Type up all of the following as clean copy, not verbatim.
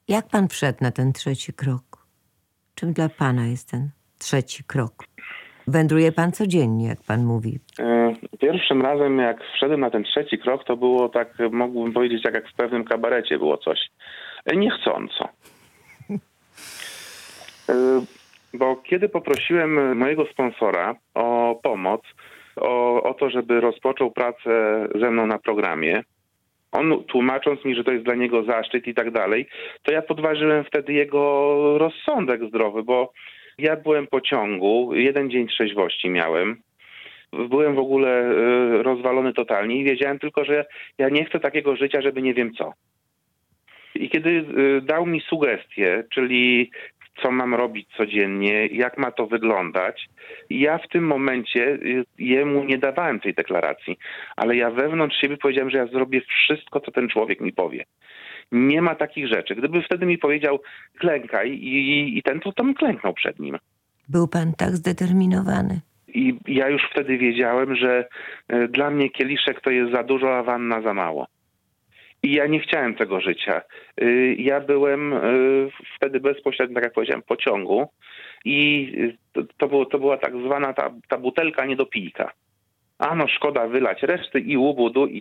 Jak pan wszedł na ten trzeci krok? Czym dla pana jest ten trzeci krok? Wędruje pan codziennie, jak pan mówi. Pierwszym razem, jak wszedłem na ten trzeci krok, to było tak, mógłbym powiedzieć, tak jak w pewnym kabarecie było coś. Niechcąco. Bo kiedy poprosiłem mojego sponsora o pomoc, o to, żeby rozpoczął pracę ze mną na programie, on tłumacząc mi, że to jest dla niego zaszczyt i tak dalej, to ja podważyłem wtedy jego rozsądek zdrowy, bo ja byłem po ciągu, 1 dzień trzeźwości miałem. Byłem w ogóle rozwalony totalnie i wiedziałem tylko, że ja nie chcę takiego życia, żeby nie wiem co. I kiedy dał mi sugestie, czyli co mam robić codziennie, jak ma to wyglądać, ja w tym momencie jemu nie dawałem tej deklaracji, ale ja wewnątrz siebie powiedziałem, że ja zrobię wszystko, co ten człowiek mi powie. Nie ma takich rzeczy. Gdyby wtedy mi powiedział klękaj i ten, to bym klęknął przed nim. Był pan tak zdeterminowany. I ja już wtedy wiedziałem, że dla mnie kieliszek to jest za dużo, a wanna za mało. I ja nie chciałem tego życia. Ja byłem wtedy bezpośrednio, tak jak powiedziałem, po ciągu i to była tak zwana ta butelka niedopijka. A no szkoda wylać reszty i łubudu i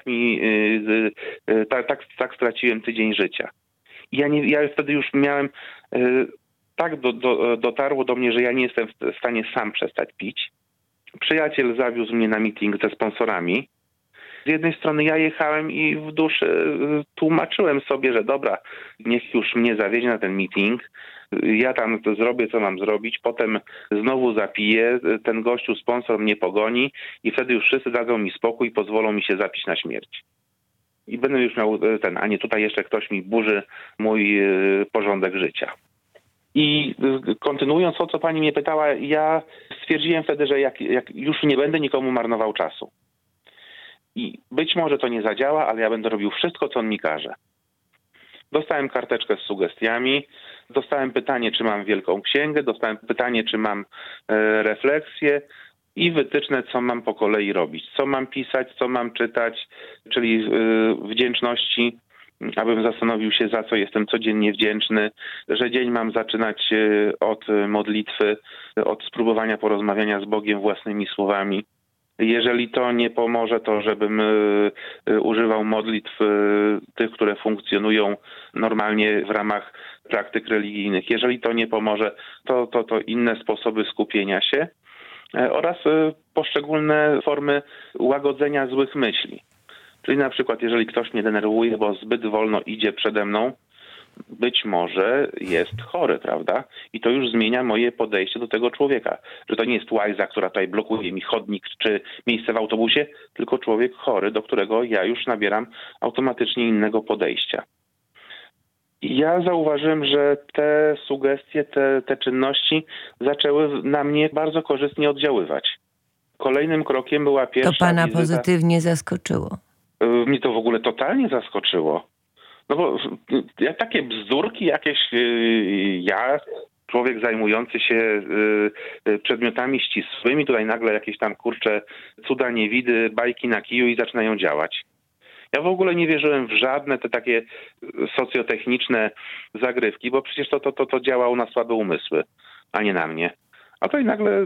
tak straciłem tydzień życia. I ja wtedy już miałem, tak dotarło do mnie, że ja nie jestem w stanie sam przestać pić. Przyjaciel zawiózł mnie na meeting ze sponsorami. Z jednej strony ja jechałem i w duszy tłumaczyłem sobie, że dobra, niech już mnie zawiezie na ten meeting, ja tam zrobię, co mam zrobić, potem znowu zapiję, ten gościu, sponsor mnie pogoni i wtedy już wszyscy dadzą mi spokój i pozwolą mi się zapić na śmierć. I będę już miał a nie tutaj jeszcze ktoś mi burzy mój porządek życia. I kontynuując to, co pani mnie pytała, ja stwierdziłem wtedy, że jak już nie będę nikomu marnował czasu. I być może to nie zadziała, ale ja będę robił wszystko, co on mi każe. Dostałem karteczkę z sugestiami, dostałem pytanie, czy mam wielką księgę, dostałem pytanie, czy mam refleksję i wytyczne, co mam po kolei robić. Co mam pisać, co mam czytać, czyli wdzięczności, abym zastanowił się, za co jestem codziennie wdzięczny, że dzień mam zaczynać od modlitwy, od spróbowania porozmawiania z Bogiem własnymi słowami. Jeżeli to nie pomoże, to żebym używał modlitw tych, które funkcjonują normalnie w ramach praktyk religijnych. Jeżeli to nie pomoże, to inne sposoby skupienia się oraz poszczególne formy łagodzenia złych myśli. Czyli na przykład, jeżeli ktoś mnie denerwuje, bo zbyt wolno idzie przede mną, być może jest chory, prawda? I to już zmienia moje podejście do tego człowieka. Że to nie jest łajza, która tutaj blokuje mi chodnik czy miejsce w autobusie, tylko człowiek chory, do którego ja już nabieram automatycznie innego podejścia. I ja zauważyłem, że te sugestie, te czynności zaczęły na mnie bardzo korzystnie oddziaływać. Kolejnym krokiem była pierwsza To pana wizyta. pozytywnie zaskoczyło? Mnie to w ogóle totalnie zaskoczyło. No bo takie bzdurki jakieś, ja, człowiek zajmujący się przedmiotami ścisłymi, tutaj nagle jakieś tam kurcze cuda niewidy, bajki na kiju i zaczynają działać. Ja w ogóle nie wierzyłem w żadne te takie socjotechniczne zagrywki, bo przecież to działało na słabe umysły, a nie na mnie. A tutaj nagle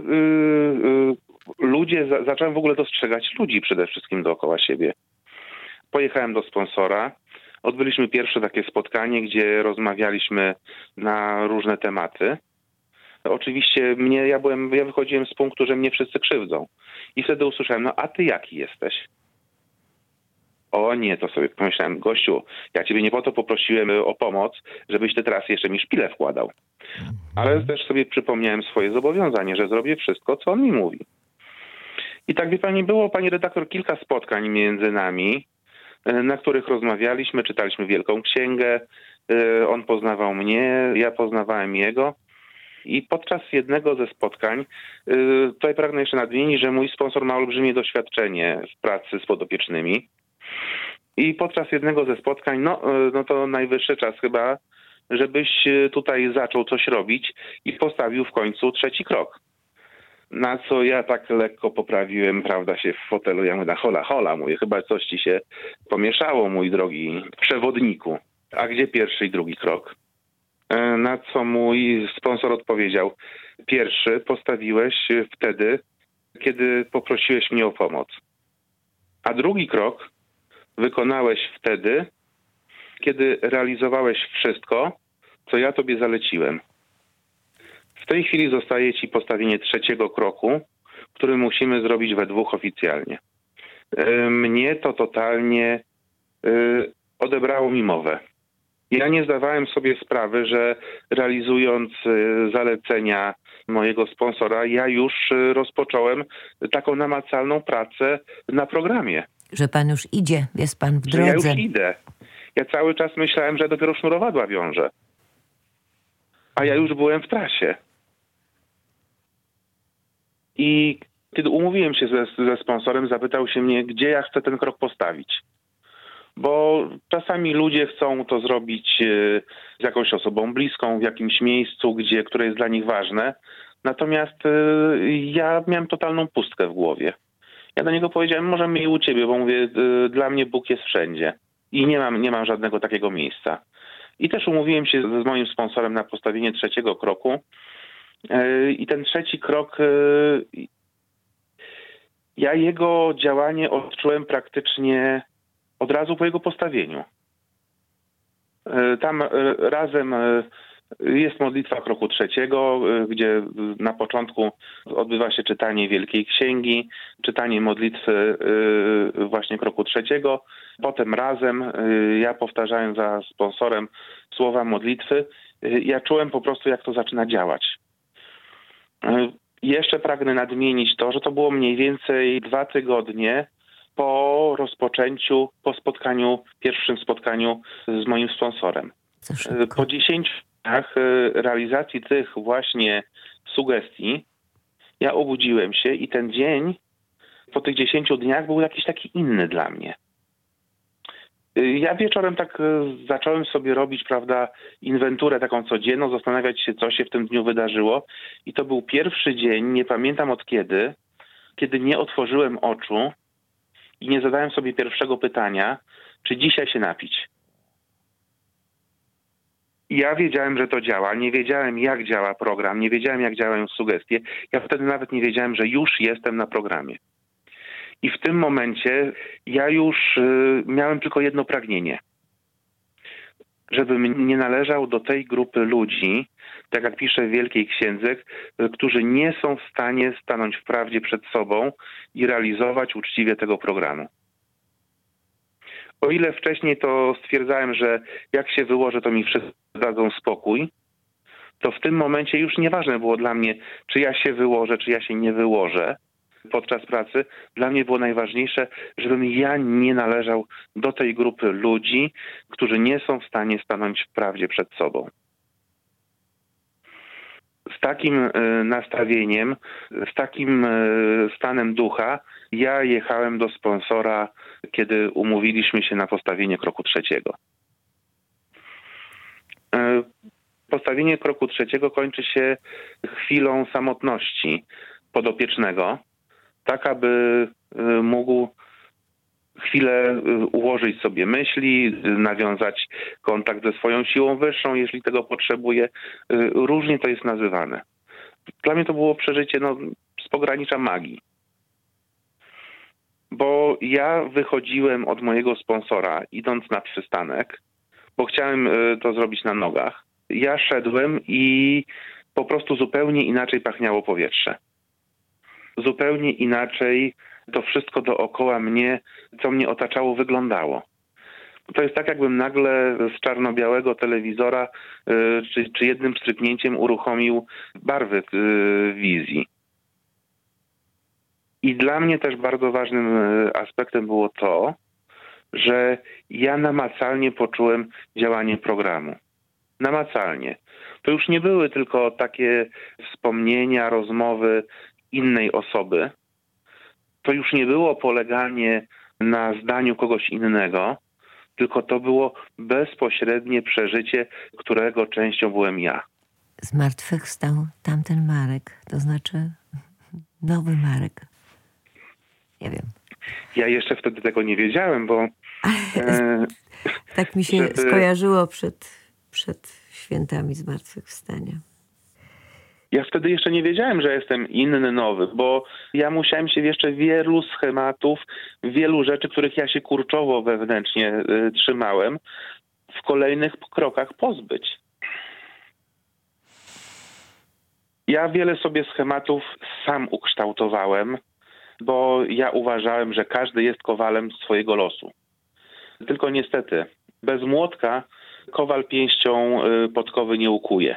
zacząłem w ogóle dostrzegać ludzi przede wszystkim dookoła siebie. Pojechałem do sponsora. Odbyliśmy pierwsze takie spotkanie, gdzie rozmawialiśmy na różne tematy. Oczywiście ja wychodziłem z punktu, że mnie wszyscy krzywdzą. I wtedy usłyszałem, no a ty jaki jesteś? O nie, to sobie pomyślałem, gościu, ja ciebie nie po to poprosiłem o pomoc, żebyś ty teraz jeszcze mi szpilę wkładał. Ale też sobie przypomniałem swoje zobowiązanie, że zrobię wszystko, co on mi mówi. I tak, wie pani, było, pani redaktor, kilka spotkań między nami, na których rozmawialiśmy, czytaliśmy Wielką Księgę, on poznawał mnie, ja poznawałem jego i podczas jednego ze spotkań, tutaj pragnę jeszcze nadmienić, że mój sponsor ma olbrzymie doświadczenie w pracy z podopiecznymi i podczas jednego ze spotkań, no to najwyższy czas chyba, żebyś tutaj zaczął coś robić i postawił w końcu trzeci krok. Na co ja tak lekko poprawiłem, prawda, się w fotelu. Ja mówię, hola, mówię, chyba coś ci się pomieszało, mój drogi przewodniku. A gdzie pierwszy i drugi krok? Na co mój sponsor odpowiedział: pierwszy postawiłeś wtedy, kiedy poprosiłeś mnie o pomoc. A drugi krok wykonałeś wtedy, kiedy realizowałeś wszystko, co ja tobie zaleciłem. W tej chwili zostaje ci postawienie trzeciego kroku, który musimy zrobić we dwóch oficjalnie. Mnie to totalnie odebrało mi mowę. Ja nie zdawałem sobie sprawy, że realizując zalecenia mojego sponsora, ja już rozpocząłem taką namacalną pracę na programie. Że pan już idzie, jest pan w Że ja drodze. już idę. Ja cały czas myślałem, że dopiero sznurowadła wiążę. A ja już byłem w trasie. I kiedy umówiłem się ze sponsorem, zapytał się mnie, gdzie ja chcę ten krok postawić. Bo czasami ludzie chcą to zrobić z jakąś osobą bliską, w jakimś miejscu, które jest dla nich ważne. Natomiast ja miałem totalną pustkę w głowie. Ja do niego powiedziałem, może mnie i u ciebie, bo mówię, dla mnie Bóg jest wszędzie. I nie mam żadnego takiego miejsca. I też umówiłem się z moim sponsorem na postawienie trzeciego kroku. I ten trzeci krok, ja jego działanie odczułem praktycznie od razu po jego postawieniu. Tam razem jest modlitwa kroku trzeciego, gdzie na początku odbywa się czytanie Wielkiej Księgi, czytanie modlitwy właśnie kroku trzeciego. Potem razem, ja powtarzając za sponsorem słowa modlitwy, ja czułem po prostu, jak to zaczyna działać. Jeszcze pragnę nadmienić to, że to było mniej więcej 2 tygodnie po pierwszym spotkaniu z moim sponsorem. Po 10 dniach realizacji tych właśnie sugestii ja obudziłem się i ten dzień po tych 10 dniach był jakiś taki inny dla mnie. Ja wieczorem tak zacząłem sobie robić, prawda, inwenturę taką codzienną, zastanawiać się, co się w tym dniu wydarzyło. I to był pierwszy dzień, nie pamiętam od kiedy nie otworzyłem oczu i nie zadałem sobie pierwszego pytania, czy dzisiaj się napić. Ja wiedziałem, że to działa, nie wiedziałem, jak działa program, nie wiedziałem, jak działają sugestie. Ja wtedy nawet nie wiedziałem, że już jestem na programie. I w tym momencie ja już miałem tylko jedno pragnienie. Żebym nie należał do tej grupy ludzi, tak jak pisze w Wielkiej Księdze, którzy nie są w stanie stanąć w prawdzie przed sobą i realizować uczciwie tego programu. O ile wcześniej to stwierdzałem, że jak się wyłożę, to mi wszyscy dadzą spokój, to w tym momencie już nieważne było dla mnie, czy ja się wyłożę, czy ja się nie wyłożę podczas pracy. Dla mnie było najważniejsze, żebym ja nie należał do tej grupy ludzi, którzy nie są w stanie stanąć w prawdzie przed sobą. Z takim nastawieniem, z takim stanem ducha ja jechałem do sponsora, kiedy umówiliśmy się na postawienie kroku trzeciego. Postawienie kroku trzeciego kończy się chwilą samotności podopiecznego, tak aby mógł chwilę ułożyć sobie myśli, nawiązać kontakt ze swoją siłą wyższą, jeśli tego potrzebuje. Różnie to jest nazywane. Dla mnie to było przeżycie z pogranicza magii. Bo ja wychodziłem od mojego sponsora, idąc na przystanek, bo chciałem to zrobić na nogach. Ja szedłem i po prostu zupełnie inaczej pachniało powietrze. Zupełnie inaczej to wszystko dookoła mnie, co mnie otaczało, wyglądało. To jest tak, jakbym nagle z czarno-białego telewizora czy jednym stryknięciem uruchomił barwy wizji. I dla mnie też bardzo ważnym aspektem było to, że ja namacalnie poczułem działanie programu. Namacalnie. To już nie były tylko takie wspomnienia, rozmowy innej osoby. To już nie było poleganie na zdaniu kogoś innego, tylko to było bezpośrednie przeżycie, którego częścią byłem ja. Zmartwychwstał tamten Marek, to znaczy nowy Marek. Nie wiem. Ja jeszcze wtedy tego nie wiedziałem, bo e, Tak mi się żeby... skojarzyło przed świętami zmartwychwstania. Ja wtedy jeszcze nie wiedziałem, że jestem inny, nowy, bo ja musiałem się jeszcze wielu schematów, wielu rzeczy, których ja się kurczowo wewnętrznie trzymałem, w kolejnych krokach pozbyć. Ja wiele sobie schematów sam ukształtowałem, bo ja uważałem, że każdy jest kowalem swojego losu. Tylko niestety, bez młotka kowal pięścią podkowy nie ukuje.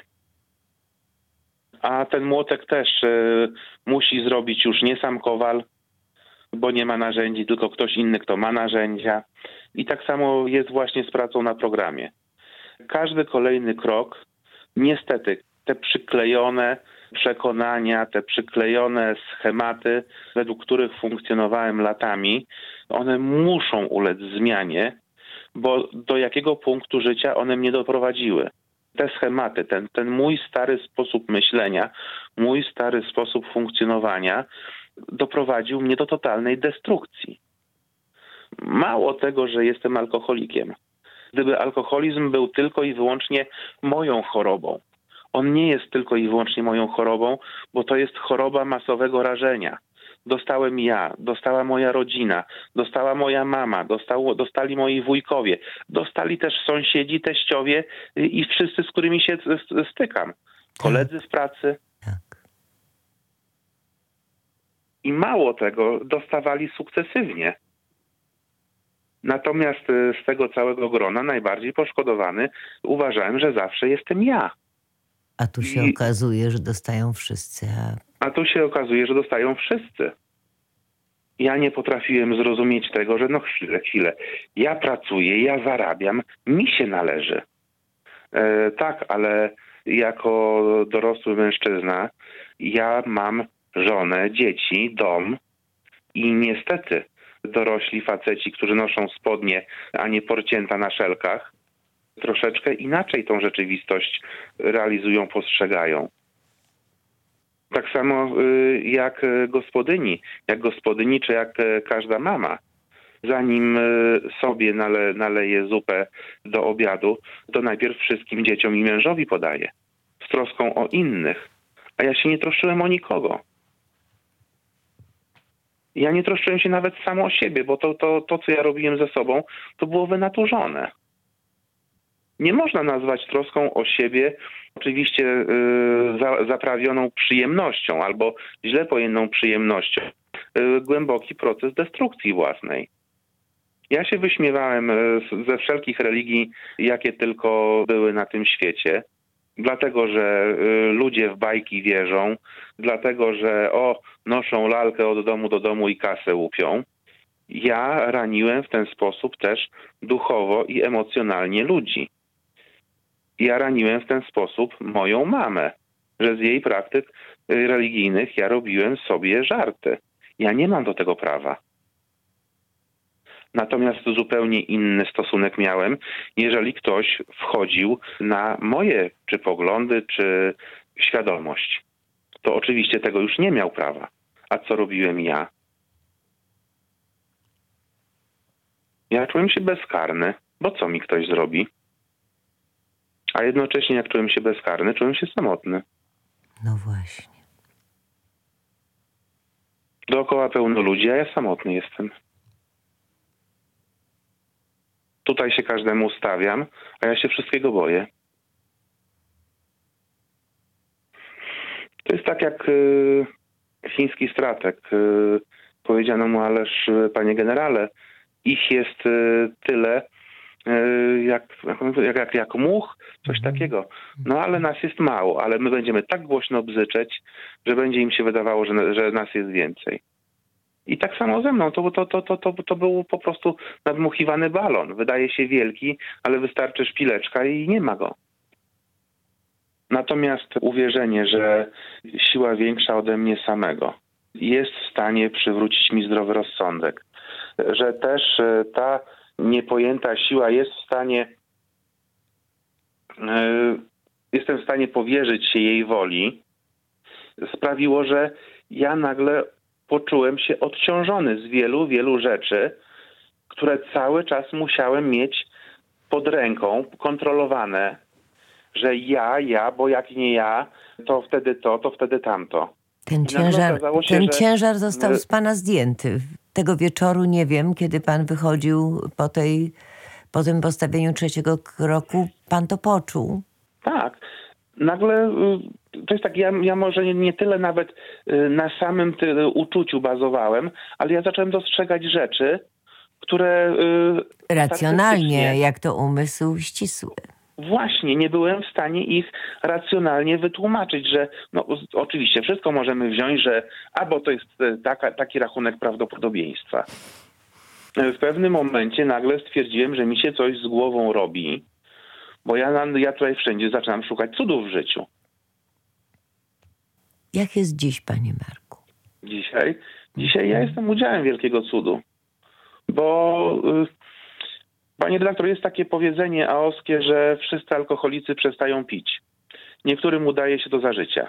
A ten młotek też musi zrobić już nie sam kowal, bo nie ma narzędzi, tylko ktoś inny, kto ma narzędzia. I tak samo jest właśnie z pracą na programie. Każdy kolejny krok, niestety, te przyklejone przekonania, te przyklejone schematy, według których funkcjonowałem latami, one muszą ulec zmianie, bo do jakiego punktu życia one mnie doprowadziły. Te schematy, ten mój stary sposób myślenia, mój stary sposób funkcjonowania doprowadził mnie do totalnej destrukcji. Mało tego, że jestem alkoholikiem. Gdyby alkoholizm był tylko i wyłącznie moją chorobą, on nie jest tylko i wyłącznie moją chorobą, bo to jest choroba masowego rażenia. Dostałem ja, dostała moja rodzina, dostała moja mama, dostali moi wujkowie, dostali też sąsiedzi, teściowie i wszyscy, z którymi się stykam. Koledzy w pracy. Tak. I mało tego, dostawali sukcesywnie. Natomiast z tego całego grona najbardziej poszkodowany uważałem, że zawsze jestem ja. A tu się okazuje, że dostają wszyscy. A tu się okazuje, że dostają wszyscy. Ja nie potrafiłem zrozumieć tego, że no chwilę. Ja pracuję, ja zarabiam, mi się należy. Tak, ale jako dorosły mężczyzna ja mam żonę, dzieci, dom i niestety dorośli faceci, którzy noszą spodnie, a nie porcięta na szelkach, troszeczkę inaczej tą rzeczywistość realizują, postrzegają. Tak samo jak gospodyni czy jak każda mama. Zanim sobie naleje zupę do obiadu, to najpierw wszystkim dzieciom i mężowi podaje. Z troską o innych. A ja się nie troszczyłem o nikogo. Ja nie troszczyłem się nawet sam o siebie, bo to co ja robiłem ze sobą, to było wynaturzone. Nie można nazwać troską o siebie oczywiście zaprawioną przyjemnością albo źle pojętą przyjemnością. Głęboki proces destrukcji własnej. Ja się wyśmiewałem ze wszelkich religii, jakie tylko były na tym świecie, dlatego że ludzie w bajki wierzą, dlatego że noszą lalkę od domu do domu i kasę łupią. Ja raniłem w ten sposób też duchowo i emocjonalnie ludzi. Ja raniłem w ten sposób moją mamę, że z jej praktyk religijnych ja robiłem sobie żarty. Ja nie mam do tego prawa. Natomiast zupełnie inny stosunek miałem, jeżeli ktoś wchodził na moje czy poglądy, czy świadomość. To oczywiście tego już nie miał prawa. A co robiłem ja? Ja czułem się bezkarny, bo co mi ktoś zrobi? A jednocześnie jak czułem się bezkarny, czułem się samotny. No właśnie. Dookoła pełno ludzi, a ja samotny jestem. Tutaj się każdemu stawiam, a ja się wszystkiego boję. To jest tak jak chiński strateg. Powiedziano mu, ależ panie generale, ich jest tyle, jak much, coś takiego. No ale nas jest mało, ale my będziemy tak głośno bzyczeć, że będzie im się wydawało, że nas jest więcej. I tak samo ze mną. To był po prostu nadmuchiwany balon. Wydaje się wielki, ale wystarczy szpileczka i nie ma go. Natomiast uwierzenie, że siła większa ode mnie samego jest w stanie przywrócić mi zdrowy rozsądek, że też ta niepojęta siła jestem w stanie powierzyć się jej woli, sprawiło, że ja nagle poczułem się odciążony z wielu, wielu rzeczy które cały czas musiałem mieć pod ręką, kontrolowane, że bo jak nie ja, to wtedy to wtedy tamto. Ten I nagle okazało się, że ciężar został z pana zdjęty. Tego wieczoru, nie wiem, kiedy pan wychodził po tym postawieniu trzeciego kroku, pan to poczuł. tak, nagle to jest tak, ja może nie tyle nawet na samym uczuciu bazowałem, ale ja zacząłem dostrzegać rzeczy, które Racjonalnie, statystycznie jak to umysł ścisły. właśnie nie byłem w stanie ich racjonalnie wytłumaczyć, że no oczywiście wszystko możemy wziąć, że bo to jest taki rachunek prawdopodobieństwa. W pewnym momencie nagle stwierdziłem, że mi się coś z głową robi, bo ja tutaj wszędzie zaczynam szukać cudów w życiu. Jak jest dziś, panie Marku? Dzisiaj ja jestem udziałem wielkiego cudu, bo panie redaktor, jest takie powiedzenie aoskie, że wszyscy alkoholicy przestają pić. Niektórym udaje się to za życia.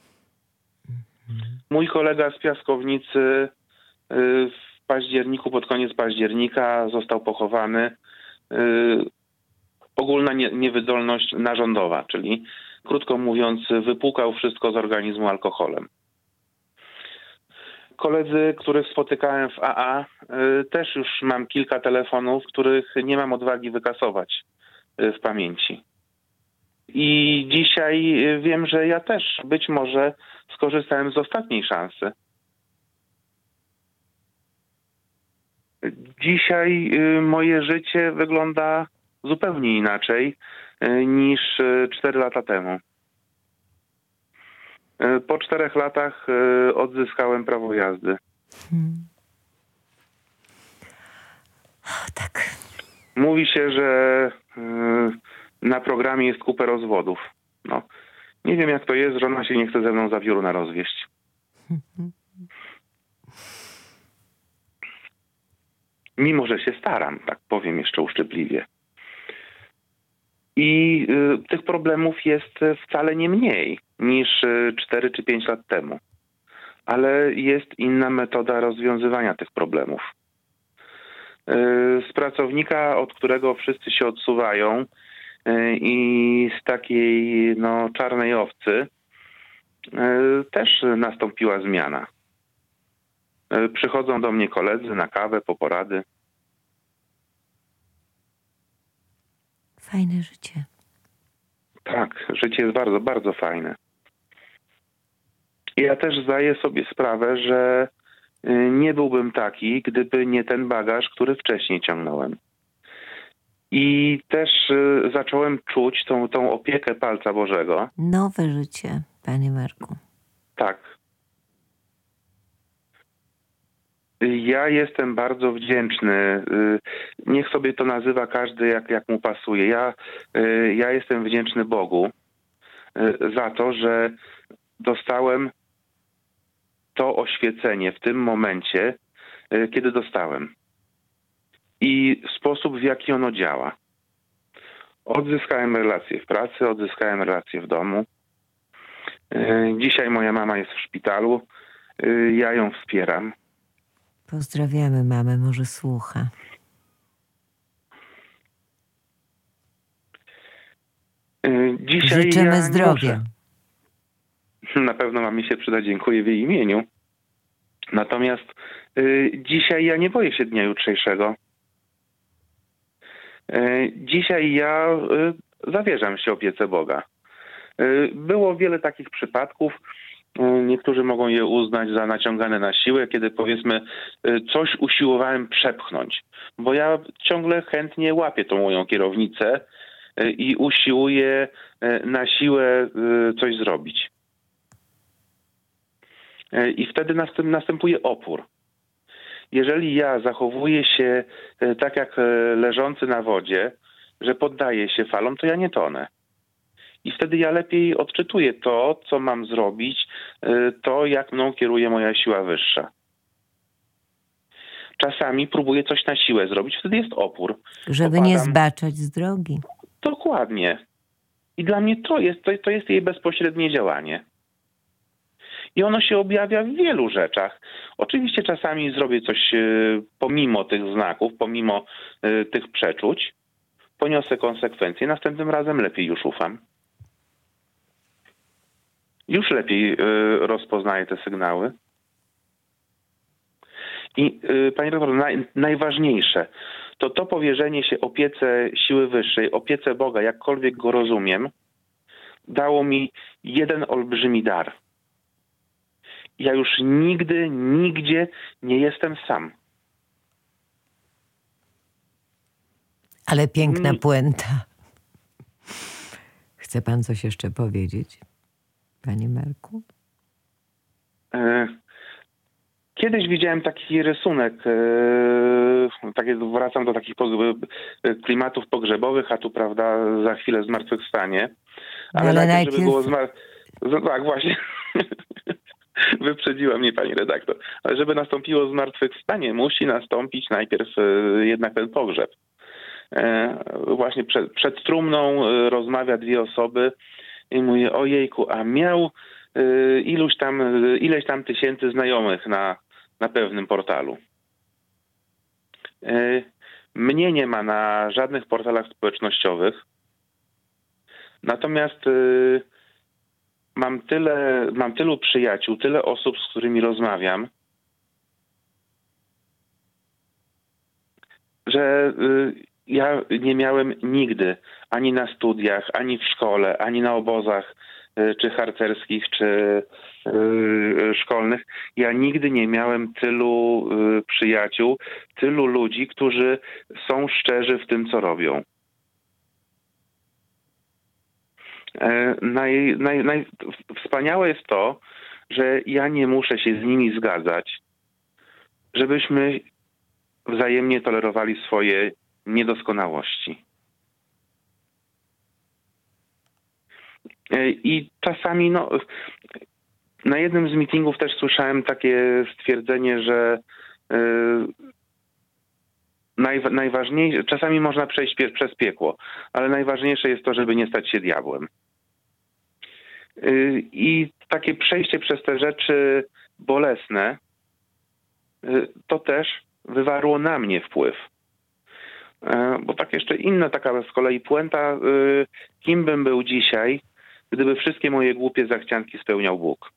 Mój kolega z Piaskownicy w październiku, pod koniec października został pochowany. Ogólna niewydolność narządowa, czyli krótko mówiąc wypłukał wszystko z organizmu alkoholem. Koledzy, których spotykałem w AA, też już mam kilka telefonów, których nie mam odwagi wykasować w pamięci. I dzisiaj wiem, że ja też być może skorzystałem z ostatniej szansy. Dzisiaj moje życie wygląda zupełnie inaczej niż 4 lata temu. Po 4 latach odzyskałem prawo jazdy. Tak. Mówi się, że na programie jest kupę rozwodów. No, nie wiem jak to jest, żona się nie chce ze mną za pióruna rozwieść. Mimo, że się staram, tak powiem jeszcze uszczypliwie. I tych problemów jest wcale nie mniej niż 4 czy 5 lat temu. Ale jest inna metoda rozwiązywania tych problemów. Z pracownika, od którego wszyscy się odsuwają i z takiej czarnej owcy też nastąpiła zmiana. Przychodzą do mnie koledzy na kawę, po porady. Fajne życie. Tak, życie jest bardzo, bardzo fajne. Ja też zdaję sobie sprawę, że nie byłbym taki, gdyby nie ten bagaż, który wcześniej ciągnąłem. I też zacząłem czuć tą opiekę palca Bożego. Nowe życie, panie Marku. Tak. Ja jestem bardzo wdzięczny. Niech sobie to nazywa każdy jak mu pasuje. Ja jestem wdzięczny Bogu za to, że dostałem to oświecenie w tym momencie, kiedy dostałem. I sposób, w jaki ono działa. Odzyskałem relacje w pracy, odzyskałem relacje w domu. Dzisiaj moja mama jest w szpitalu. Ja ją wspieram. Pozdrawiamy mamę, może słucha. Dzisiaj Życzymy zdrowia. Na pewno mamie się przyda, dziękuję w jej imieniu. Natomiast dzisiaj ja nie boję się dnia jutrzejszego. Dzisiaj ja zawierzam się opiece Boga. Było wiele takich przypadków. Niektórzy mogą je uznać za naciągane na siłę, kiedy powiedzmy coś usiłowałem przepchnąć. Bo ja ciągle chętnie łapię tą moją kierownicę i usiłuję na siłę coś zrobić. I wtedy następuje opór. Jeżeli ja zachowuję się tak jak leżący na wodzie, że poddaję się falom, to ja nie tonę. I wtedy ja lepiej odczytuję to, co mam zrobić, to jak mną kieruje moja siła wyższa. Czasami próbuję coś na siłę zrobić, wtedy jest opór. Żeby nie zbaczać z drogi. Dokładnie. I dla mnie to jest jej bezpośrednie działanie. I ono się objawia w wielu rzeczach. Oczywiście czasami zrobię coś pomimo tych znaków, pomimo tych przeczuć. Poniosę konsekwencje. Następnym razem lepiej już ufam. Już lepiej rozpoznaję te sygnały. I panie doktorze, najważniejsze to powierzenie się opiece siły wyższej, opiece Boga, jakkolwiek go rozumiem, dało mi jeden olbrzymi dar. Ja już nigdy, nigdzie nie jestem sam. Ale piękna puenta. Chce pan coś jeszcze powiedzieć, panie Marku? Kiedyś widziałem taki rysunek, wracam do takich klimatów pogrzebowych, a tu, prawda, za chwilę zmartwychwstanie. Ale najpierw, żeby było tak, właśnie. Wyprzedziła mnie pani redaktor. Ale żeby nastąpiło zmartwychwstanie, musi nastąpić najpierw jednak ten pogrzeb. Właśnie przed trumną rozmawia dwie osoby i mówi: ojejku, a miał ileś tam tysięcy znajomych na pewnym portalu. Mnie nie ma na żadnych portalach społecznościowych. Natomiast mam tylu przyjaciół, tyle osób, z którymi rozmawiam, że ja nie miałem nigdy ani na studiach, ani w szkole, ani na obozach, czy harcerskich, czy szkolnych. Ja nigdy nie miałem tylu przyjaciół, tylu ludzi, którzy są szczerzy w tym, co robią. Wspaniałe jest to, że ja nie muszę się z nimi zgadzać, żebyśmy wzajemnie tolerowali swoje niedoskonałości. I czasami, na jednym z meetingów też słyszałem takie stwierdzenie, że najważniejsze, czasami można przejść przez piekło, ale najważniejsze jest to, żeby nie stać się diabłem. I takie przejście przez te rzeczy bolesne, to też wywarło na mnie wpływ. Bo tak jeszcze inna taka z kolei puenta, kim bym był dzisiaj, gdyby wszystkie moje głupie zachcianki spełniał Bóg.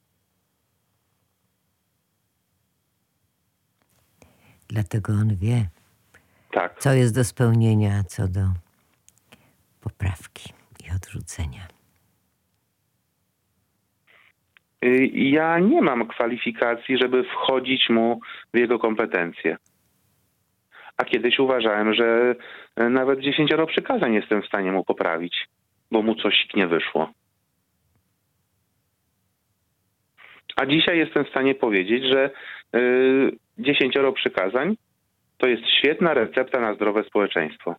Dlatego on wie, tak, co jest do spełnienia, a co do poprawki i odrzucenia. Ja nie mam kwalifikacji, żeby wchodzić mu w jego kompetencje. A kiedyś uważałem, że nawet 10 przykazań jestem w stanie mu poprawić, bo mu coś nie wyszło. A dzisiaj jestem w stanie powiedzieć, że 10 przykazań to jest świetna recepta na zdrowe społeczeństwo.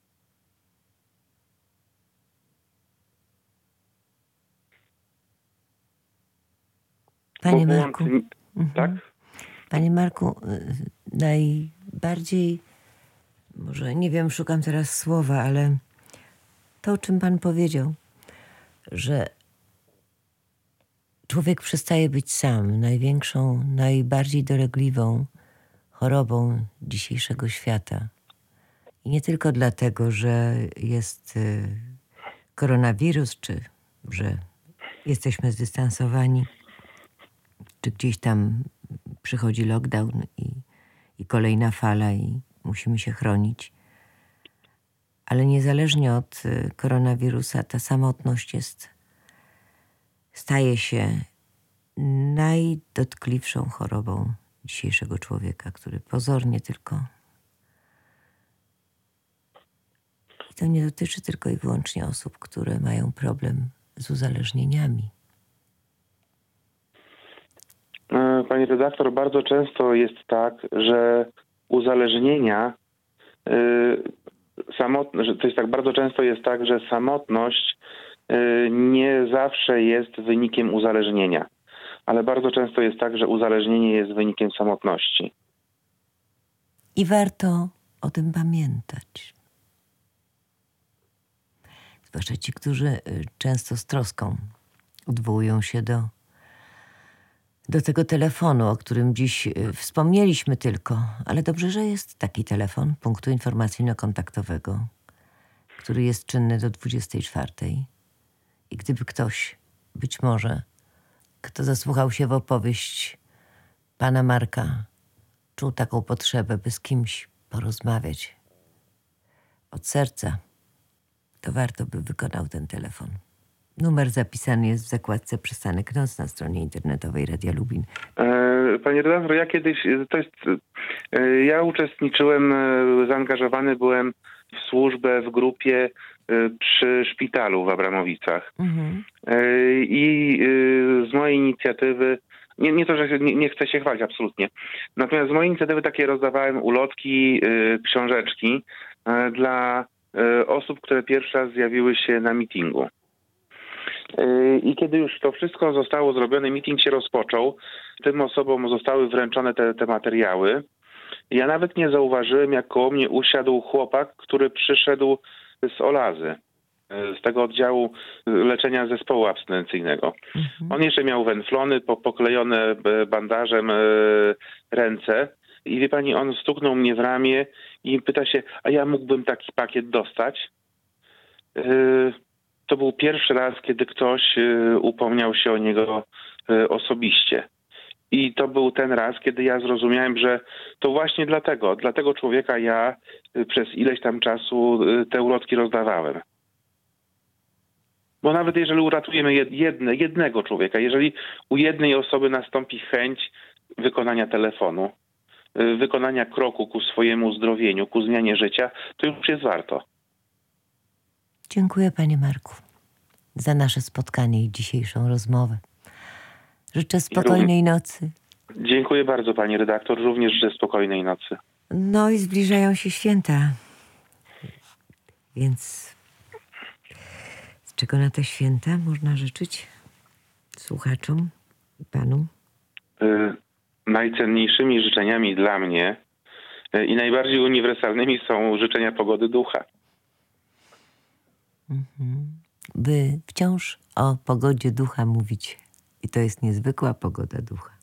Panie Marku, tak? Panie Marku, najbardziej, może nie wiem, szukam teraz słowa, ale to, o czym pan powiedział, że człowiek przestaje być sam. Największą, najbardziej dolegliwą chorobą dzisiejszego świata. I nie tylko dlatego, że jest koronawirus, czy że jesteśmy zdystansowani, czy gdzieś tam przychodzi lockdown i kolejna fala i musimy się chronić. Ale niezależnie od koronawirusa ta samotność staje się najdotkliwszą chorobą dzisiejszego człowieka, który pozornie tylko... I to nie dotyczy tylko i wyłącznie osób, które mają problem z uzależnieniami. Pani redaktor, bardzo często jest tak, że uzależnienia, bardzo często jest tak, że samotność nie zawsze jest wynikiem uzależnienia, ale bardzo często jest tak, że uzależnienie jest wynikiem samotności. I warto o tym pamiętać. Zwłaszcza ci, którzy często z troską odwołują się do do tego telefonu, o którym dziś wspomnieliśmy tylko. Ale dobrze, że jest taki telefon punktu informacyjno-kontaktowego, który jest czynny do 24. I gdyby ktoś, być może, kto zasłuchał się w opowieść pana Marka, czuł taką potrzebę, by z kimś porozmawiać od serca, to warto by wykonał ten telefon. Numer zapisany jest w zakładce Przystanek Noc na stronie internetowej Radia Lubin. Panie redaktor, ja uczestniczyłem, zaangażowany byłem w służbę w grupie przy szpitalu w Abramowicach. I z mojej inicjatywy, nie to, że nie chcę się chwalić absolutnie, natomiast z mojej inicjatywy takie rozdawałem ulotki, książeczki dla osób, które pierwszy raz zjawiły się na mitingu. I kiedy już to wszystko zostało zrobione, meeting się rozpoczął, tym osobom zostały wręczone te materiały. Ja nawet nie zauważyłem, jak koło mnie usiadł chłopak, który przyszedł z Olazy, z tego oddziału leczenia zespołu abstynencyjnego. On jeszcze miał węflony, poklejone bandażem ręce i wie pani, on stuknął mnie w ramię i pyta się, a ja mógłbym taki pakiet dostać? To był pierwszy raz, kiedy ktoś upomniał się o niego osobiście. I to był ten raz, kiedy ja zrozumiałem, że to właśnie dla tego człowieka ja przez ileś tam czasu te ulotki rozdawałem. Bo nawet jeżeli uratujemy jednego człowieka, jeżeli u jednej osoby nastąpi chęć wykonania telefonu, wykonania kroku ku swojemu uzdrowieniu, ku zmianie życia, to już jest warto. Dziękuję, panie Marku, za nasze spotkanie i dzisiejszą rozmowę. Życzę spokojnej nocy. Dziękuję bardzo, pani redaktor. Również życzę spokojnej nocy. No i zbliżają się święta. Więc czego na te święta można życzyć słuchaczom i panu? Najcenniejszymi życzeniami dla mnie i najbardziej uniwersalnymi są życzenia pogody ducha. By wciąż o pogodzie ducha mówić. I to jest niezwykła pogoda ducha.